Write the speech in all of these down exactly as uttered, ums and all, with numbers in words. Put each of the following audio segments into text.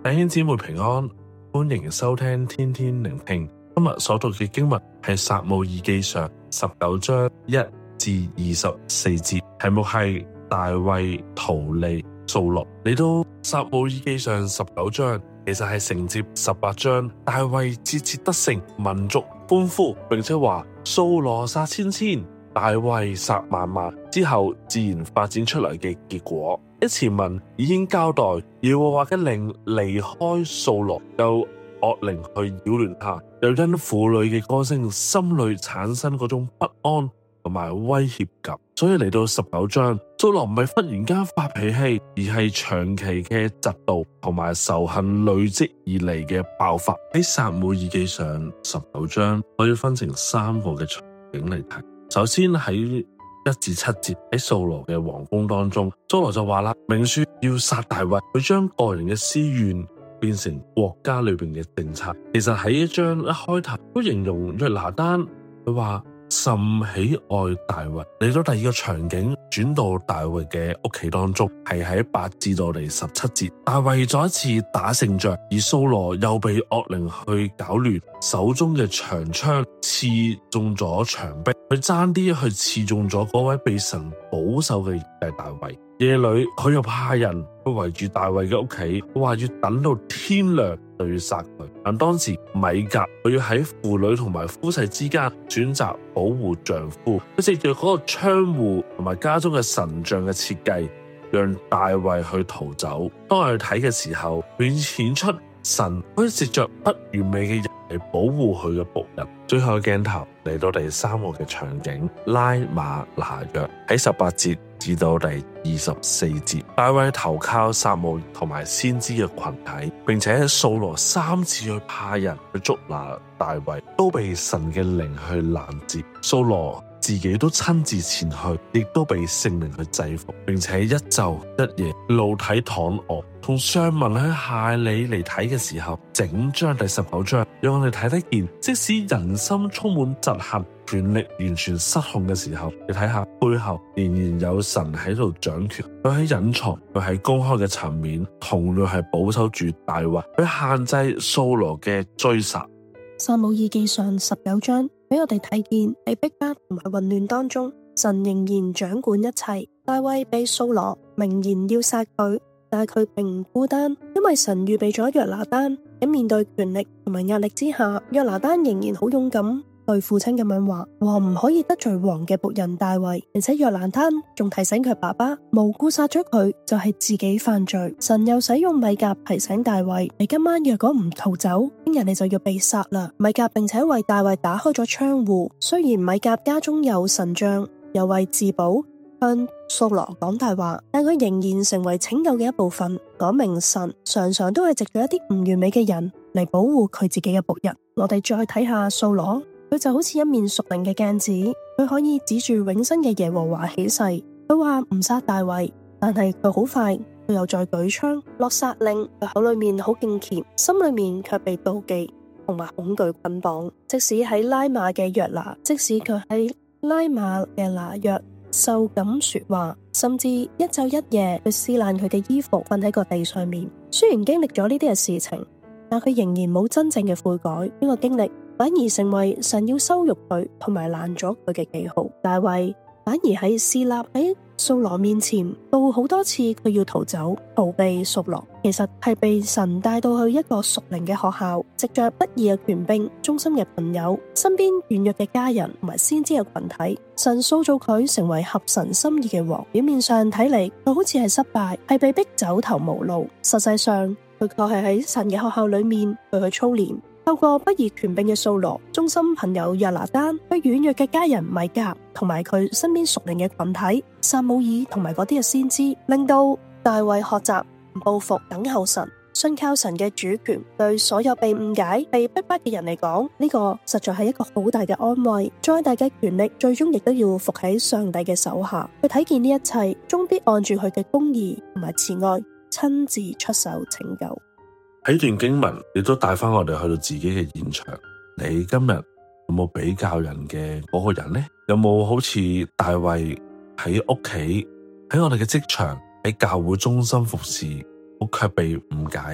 弟兄姊妹平安，歡迎收聽天天靈聽。今日所讀嘅經文係撒母耳記上十九章一至二十四節，題目係大衛逃離掃羅。嚟到撒母耳記上十九章，其實係承接十八章，大衛節節得勝，民族歡呼，並且話掃羅殺千千，大衛殺萬萬之後，自然發展出嚟嘅結果。喺前文已經交代耶和華嘅靈離開掃羅，又惡靈去擾亂他，又因婦女嘅歌聲，心裏產生嗰種不安同埋威脅感。所以嚟到十九章，掃羅唔係忽然間發脾氣，而係長期嘅嫉妒同埋仇恨累積而嚟嘅爆發。喺撒母耳記上十九章可以分成三個嘅場景嚟睇。首先喺一至七節，喺掃羅嘅皇宮當中，掃羅就話啦，明說要殺大衛，佢將個人嘅私怨變成國家裏邊嘅政策。其實喺一章一開頭都形容約拿單，佢話甚喜愛大衛。嚟到第二個場景，轉到大衛嘅屋企當中，係喺八至到第十七節，大衛再一次打勝仗，而掃羅又被惡靈去搞亂，手中嘅長槍刺中咗牆壁，佢爭啲去刺中咗嗰位被神保守嘅大衛。夜裏佢又派人去圍住大衛嘅屋企，佢話要等到天亮就要殺佢。但當時米甲佢要喺婦女同埋夫妻之間選擇保護丈夫，佢藉住嗰個窗戶同埋家中嘅神像嘅設計，讓大衛去逃走。當我哋睇嘅時候，佢顯出神可以藉着不完美嘅人嚟保護佢嘅僕人。最後嘅鏡頭嚟到第三個嘅場景，拉馬拿約喺十八節至到第二十四節，大衛投靠撒母耳同埋先知嘅群體，並且掃羅三次去派人去捉拿大衛，都被神嘅靈去攔截。掃羅自己都親自前去，亦都被聖靈去制服，並且一晝一夜露體躺臥。從上文喺下理嚟睇嘅時候，整章第十九章讓我哋睇得見，即使人心充滿嫉恨，權力完全失控嘅時候，你睇下背後仍然有神喺度掌權。佢喺隱藏，佢喺公開嘅層面，同樣係保守住大衛，佢限制掃羅嘅追殺。 撒母耳記上十九章俾我哋睇見喺逼迫同埋混亂當中，神仍然掌管一切。大衛被掃羅明言要殺佢，但係佢並唔孤單，因為神預備咗約拿單。喺面對權力同埋壓力之下，約拿單仍然好勇敢，對父親咁樣話：王唔可以得罪王嘅僕人大衛。而且約拿單仲提醒佢爸爸，無故殺咗佢就係自己犯罪。神又使用米甲提醒大衛：你今晚若果唔逃走，聽日你就要被殺啦。米甲並且為大衛打開咗窗戶。雖然米甲家中有神像，又為自保向掃羅講大話，但佢仍然成為拯救嘅一部分，講明神常常都係藉住一啲唔完美嘅人嚟保護佢自己嘅僕人。我哋再睇下掃羅，佢就好似一面屬靈嘅鏡子，佢可以指住永生嘅耶和華起誓，佢話唔殺大衛，但係佢好快佢又再舉槍落殺令，佢口裏面好敬虔，心裏面卻被妒忌同埋恐懼捆綁。即使喺拉馬嘅約拿，即使佢喺拉馬嘅拿約受感說話，甚至一晝一夜去撕爛佢嘅衣服，瞓喺個地上面。雖然經歷咗呢啲嘅事情，但佢仍然冇真正嘅悔改。呢、這個經歷反而成為神要羞辱佢同埋攔咗佢嘅記號。大衛反而喺示立喺掃羅面前到好多次，佢要逃走逃避掃羅，其實係被神帶到去一個屬靈嘅學校，藉着不義嘅權柄、忠心嘅朋友、身邊軟弱嘅家人同埋先知嘅群體，神塑造佢成為合神心意嘅王。表面上睇嚟佢好似係失敗，係被逼走投無路，實際上佢確係喺神嘅學校裏面去去操練。透過不義權柄嘅掃羅、忠心朋友約拿單、佢軟弱嘅家人米甲，同埋佢身邊屬靈嘅群體撒母耳同埋嗰啲嘅先知，令到大衛學習報復、等候神，信靠神嘅主權。對所有被誤解、被逼迫嘅人嚟講，呢個實在係一個好大嘅安慰。再大嘅權力，最終亦都要服喺上帝嘅手下。佢睇見呢一切，終必按住佢嘅公義同埋慈愛，親自出手拯救。 喺段經文亦都帶翻我哋去到自己嘅現場。你今日有冇比較人嘅嗰個人呢？有冇好似大衛喺屋企、喺我哋嘅職場、喺教會中心服侍，我卻被誤解、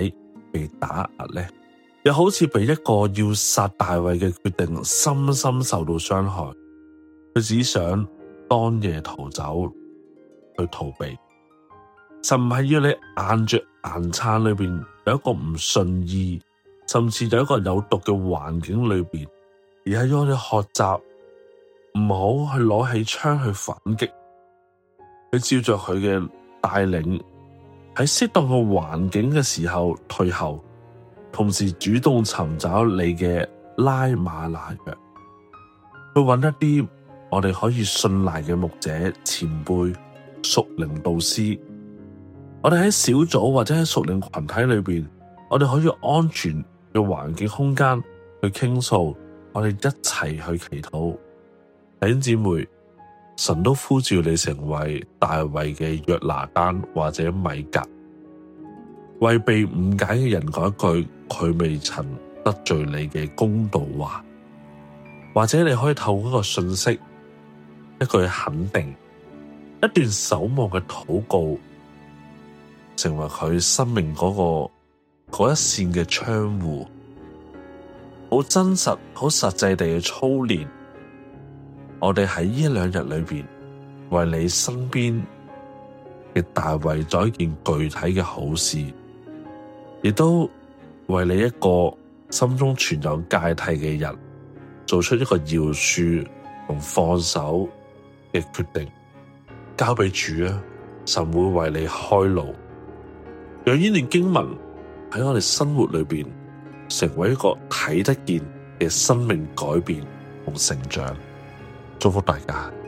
被打壓呢？又好似被一個要殺大衛嘅決定深深受到傷害，佢只想當夜逃走去逃避。神唔係要你硬着硬撐裏邊有一個唔順意，甚至有一個有毒嘅環境裏邊，而係要我哋學習唔好去攞起槍去反擊，去照着佢嘅帶領，喺適當嘅環境嘅時候退後，同時主動尋找你嘅拉馬拿藥，去揾一啲我哋可以信賴嘅牧者、前輩、屬靈導師。我哋喺小組或者喺屬靈群體裏邊，我哋可以安全嘅環境空間去傾訴，我哋一齊去祈禱。弟兄姊妹，神都呼召你成為大衛嘅約拿單或者米甲，為被誤解嘅人講一句佢未曾得罪你嘅公道話，或者你可以透過一個訊息、一句肯定、一段守望嘅禱告，成為佢生命嗰、嗰個嗰一線嘅窗戶，好真實、好實際地去操練。我哋喺呢一兩日裏邊，為你身邊嘅大衛做一件具體嘅好事，亦都為你一個心中存有芥蒂嘅人，做出一個饒恕同放手嘅決定，交俾主啊！神會為你開路，讓呢段經文喺我哋生活裏邊成為一個睇得見嘅生命改變同成長。祝福大家。